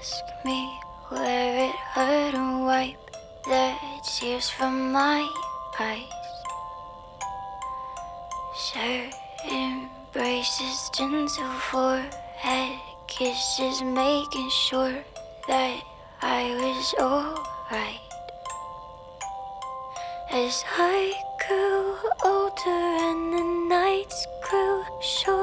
ask me where it hurt and wipe the tears from my eyes. Shared embraces, gentle forehead kisses, making sure that I was alright. As I grew older and the nights grew short,